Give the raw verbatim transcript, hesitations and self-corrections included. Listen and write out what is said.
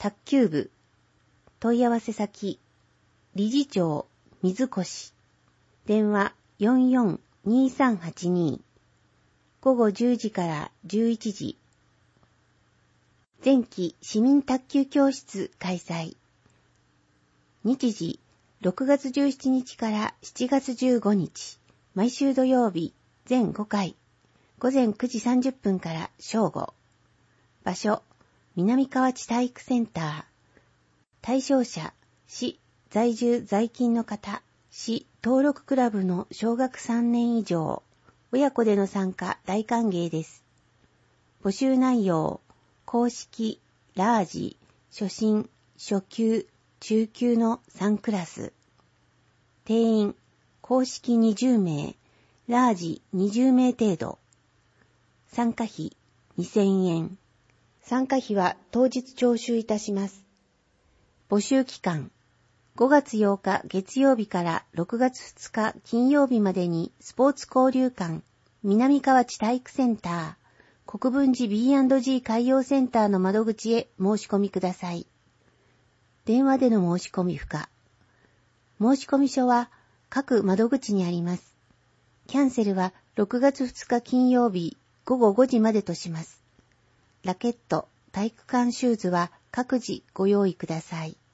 卓球部。問い合わせ先、理事長、水越。電話 よんよんにーさんはちに。午後じゅうじからじゅういちじ。前期市民卓球教室開催。日時、ろくがつじゅうしちにちからしちがつじゅうごにち。毎週土曜日、全ごかい。午前くじさんじゅっぷんから正午。場所、南河内体育センター。対象者、市在住在勤の方、市登録クラブの小学さんねん以上。親子での参加大歓迎です。募集内容、公式、ラージ、初心、初級、中級のさんクラス。定員、公式にじゅうめい、ラージにじゅうめい程度。参加費にせんえん。参加費は当日徴収いたします。募集期間、ごがつようか月曜日からろくがつふつか金曜日までにスポーツ交流館、南河内体育センター、国分寺 ビーアンドジー 海洋センターの窓口へ申し込みください。電話での申し込み不可。申し込み書は各窓口にあります。キャンセルはろくがつふつか金曜日ごごごじまでとします。ラケット、体育館シューズは各自ご用意ください。